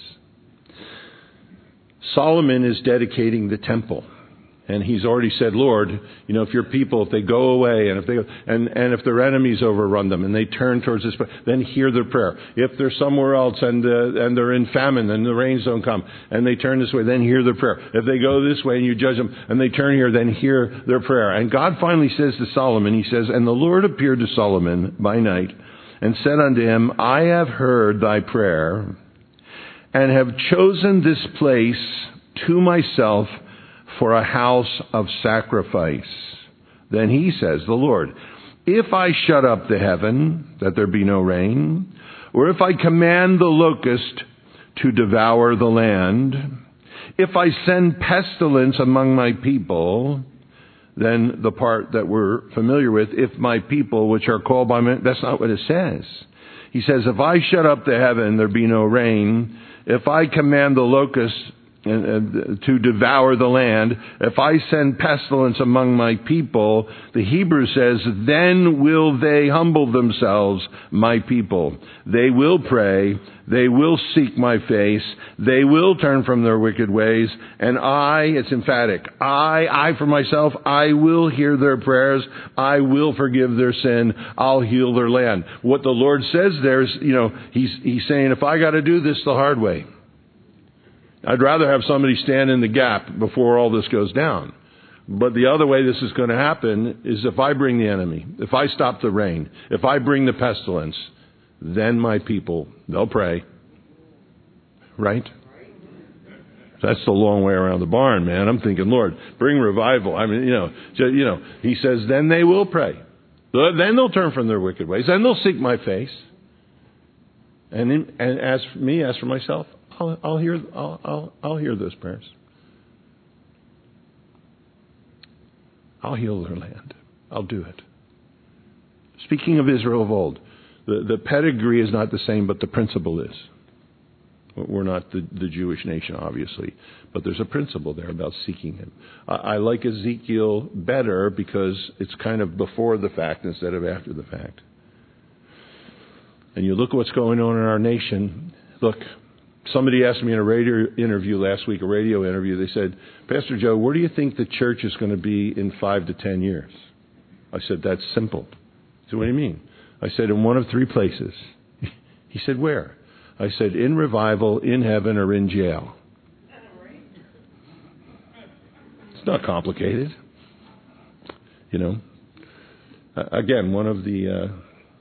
Solomon is dedicating the temple. And he's already said, Lord, you know, if your people, if they go away and if their enemies overrun them and they turn towards this, then hear their prayer. If they're somewhere else and they're in famine and the rains don't come and they turn this way, then hear their prayer. If they go this way and you judge them and they turn here, then hear their prayer. And God finally says to Solomon, He says, and the Lord appeared to Solomon by night and said unto him, I have heard thy prayer and have chosen this place to myself for a house of sacrifice. Then He says, the Lord, if I shut up the heaven, that there be no rain, or if I command the locust to devour the land, if I send pestilence among my people, then the part that we're familiar with, if my people, which are called by me, that's not what it says. He says, if I shut up the heaven, there be no rain, if I command the locust to devour the land, if I send pestilence among my people, the Hebrew says, then will they humble themselves, my people. They will pray, they will seek my face, they will turn from their wicked ways, and it's emphatic, I for myself, I will hear their prayers, I will forgive their sin, I'll heal their land. What the Lord says there is, He's saying, if I got to do this the hard way, I'd rather have somebody stand in the gap before all this goes down. But the other way this is going to happen is if I bring the enemy, if I stop the rain, if I bring the pestilence, then my people, they'll pray. Right? That's the long way around the barn, man. I'm thinking, Lord, bring revival. I mean, He says, then they will pray. Then they'll turn from their wicked ways. Then they'll seek my face. And as for myself, I'll hear those prayers. I'll heal their land. I'll do it. Speaking of Israel of old, the pedigree is not the same, but the principle is. We're not the Jewish nation, obviously, but there's a principle there about seeking Him. I like Ezekiel better because it's kind of before the fact instead of after the fact. And you look at what's going on in our nation. Look, somebody asked me in a radio interview last week, they said, Pastor Joe, where do you think the church is going to be in 5 to 10 years? I said, that's simple. He said, what do you mean? I said, in one of 3 places. He said, where? I said, in revival, in heaven, or in jail. It's not complicated. Again, one of the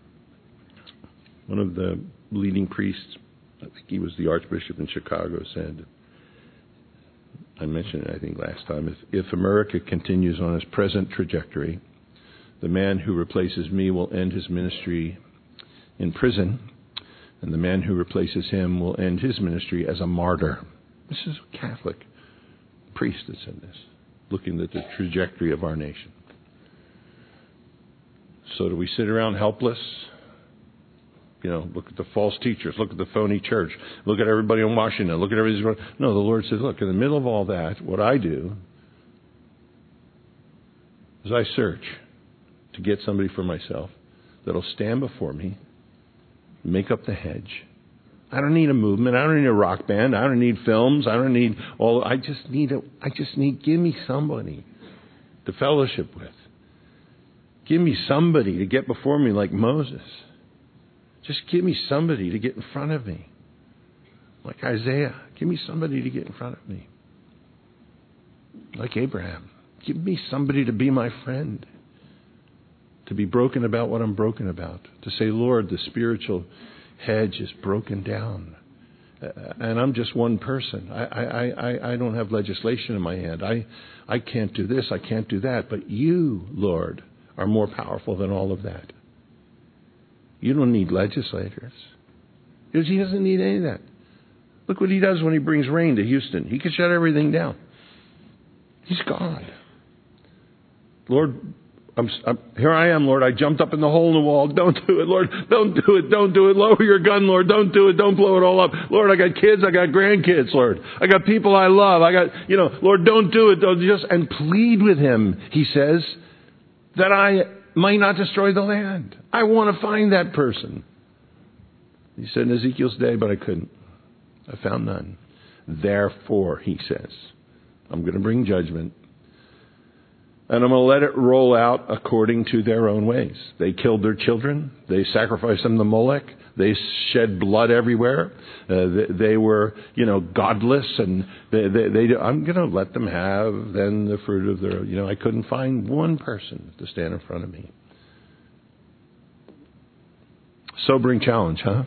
leading priests, I think he was the Archbishop in Chicago, said, I mentioned it, I think, last time, if America continues on its present trajectory, the man who replaces me will end his ministry in prison, and the man who replaces him will end his ministry as a martyr. This is a Catholic priest that said this, looking at the trajectory of our nation. So do we sit around helpless? Look at the false teachers. Look at the phony church. Look at everybody in Washington. Look at everybody's going. No, the Lord says, look, in the middle of all that, what I do is I search to get somebody for myself that'll stand before me, make up the hedge. I don't need a movement. I don't need a rock band. I don't need films. I don't need all. I just need give me somebody to fellowship with. Give me somebody to get before me like Moses. Just give me somebody to get in front of me. Like Isaiah. Give me somebody to get in front of me. Like Abraham. Give me somebody to be my friend. To be broken about what I'm broken about. To say, Lord, the spiritual hedge is broken down. And I'm just one person. I don't have legislation in my hand. I can't do this. I can't do that. But you, Lord, are more powerful than all of that. You don't need legislators. Because he doesn't need any of that. Look what he does when he brings rain to Houston. He can shut everything down. He's God. Lord, here I am, Lord. I jumped up in the hole in the wall. Don't do it, Lord. Don't do it. Don't do it. Lower your gun, Lord. Don't do it. Don't blow it all up. Lord, I got kids. I got grandkids, Lord. I got people I love. Lord, don't do it. And plead with him, he says, that I might not destroy the land. I want to find that person. He said in Ezekiel's day, but I couldn't. I found none. Therefore, he says, I'm going to bring judgment. And I'm going to let it roll out according to their own ways. They killed their children. They sacrificed them to Molech. They shed blood everywhere. They were, godless. And I'm going to let them have then the fruit of their, I couldn't find one person to stand in front of me. Sobering challenge, huh?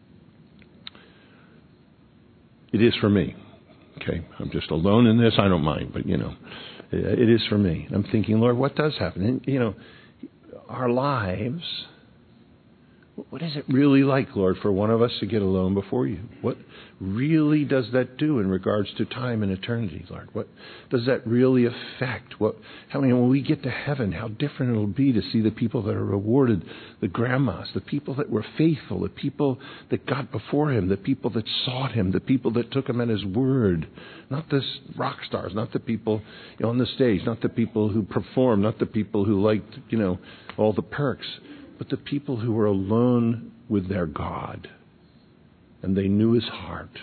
It is for me. Okay, I'm just alone in this. I don't mind, but it is for me. I'm thinking, Lord, what does happen? And, our lives, what is it really like, Lord, for one of us to get alone before you? What really does that do in regards to time and eternity, Lord? What does that really affect? When we get to heaven, how different it'll be to see the people that are rewarded, the grandmas, the people that were faithful, the people that got before him, the people that sought him, the people that took him at his word. Not the rock stars, not the people on the stage, not the people who performed, not the people who liked, all the perks, but the people who were alone with their God. And they knew his heart.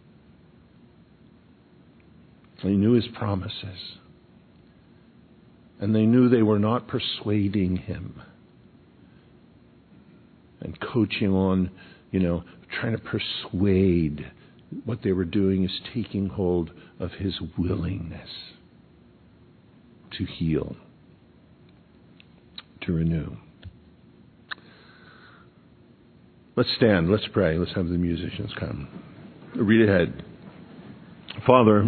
They knew his promises. And they knew they were not persuading him and coaching on, trying to persuade. What they were doing is taking hold of his willingness to heal, to renew. Let's stand. Let's pray. Let's have the musicians come. Read ahead. Father,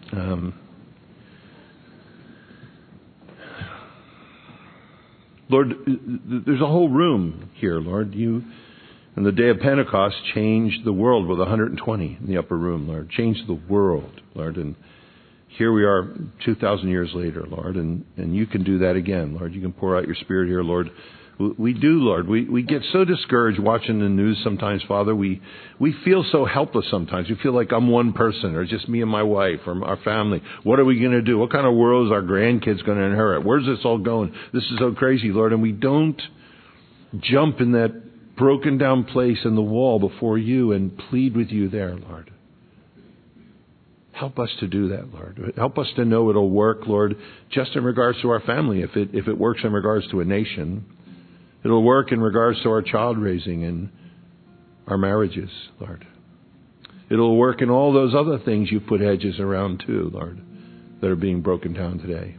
Lord, there's a whole room here, Lord. You, on the day of Pentecost, changed the world with 120 in the upper room, Lord. Changed the world, Lord. And here we are 2,000 years later, Lord. And you can do that again, Lord. You can pour out your Spirit here, Lord. We do, Lord. We get so discouraged watching the news sometimes, Father. We feel so helpless sometimes. We feel like I'm one person, or just me and my wife, or our family. What are we going to do? What kind of world is our grandkids going to inherit? Where's this all going? This is so crazy, Lord. And we don't jump in that broken down place in the wall before you and plead with you there, Lord. Help us to do that, Lord. Help us to know it'll work, Lord, just in regards to our family. If it works in regards to a nation, it'll work in regards to our child raising and our marriages, Lord. It'll work in all those other things you've put hedges around too, Lord, that are being broken down today.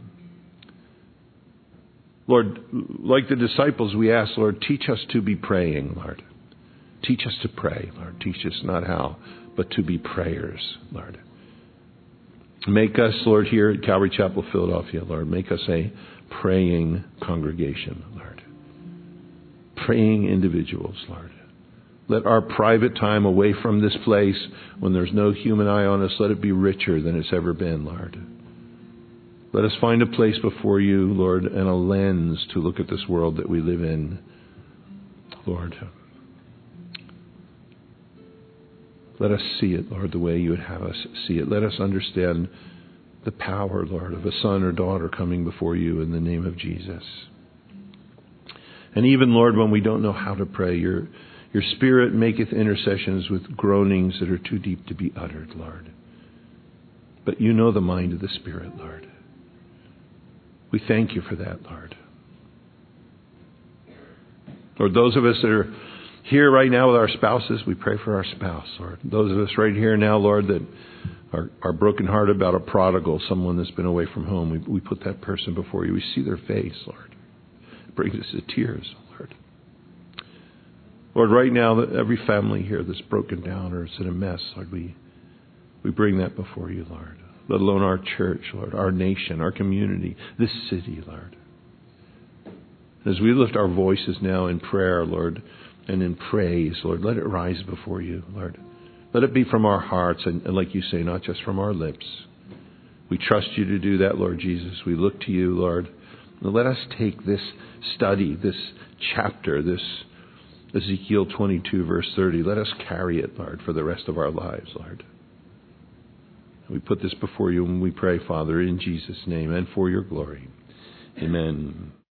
Lord, like the disciples, we ask, Lord, teach us to be praying, Lord. Teach us to pray, Lord. Teach us not how, but to be prayers, Lord. Make us, Lord, here at Calvary Chapel, Philadelphia, Lord, make us a praying congregation, Lord. Praying individuals, Lord. Let our private time away from this place, when there's no human eye on us, let it be richer than it's ever been, Lord. Let us find a place before you, Lord, and a lens to look at this world that we live in, Lord. Let us see it, Lord, the way you would have us see it. Let us understand the power, Lord, of a son or daughter coming before you in the name of Jesus. And even, Lord, when we don't know how to pray, your Spirit maketh intercessions with groanings that are too deep to be uttered, Lord. But you know the mind of the Spirit, Lord. We thank you for that, Lord. Lord, those of us that are here right now with our spouses, we pray for our spouse, Lord. Those of us right here now, Lord, that are brokenhearted about a prodigal, someone that's been away from home, we put that person before you. We see their face, Lord. It brings us to tears, Lord. Lord, right now, every family here that's broken down or is in a mess, Lord, we bring that before you, Lord. Let alone our church, Lord, our nation, our community, this city, Lord. As we lift our voices now in prayer, Lord, and in praise, Lord, let it rise before you, Lord. Let it be from our hearts and like you say, not just from our lips. We trust you to do that, Lord Jesus. We look to you, Lord. And let us take this study, this chapter, this Ezekiel 22, verse 30. Let us carry it, Lord, for the rest of our lives, Lord. We put this before you and we pray, Father, in Jesus' name and for your glory. Amen.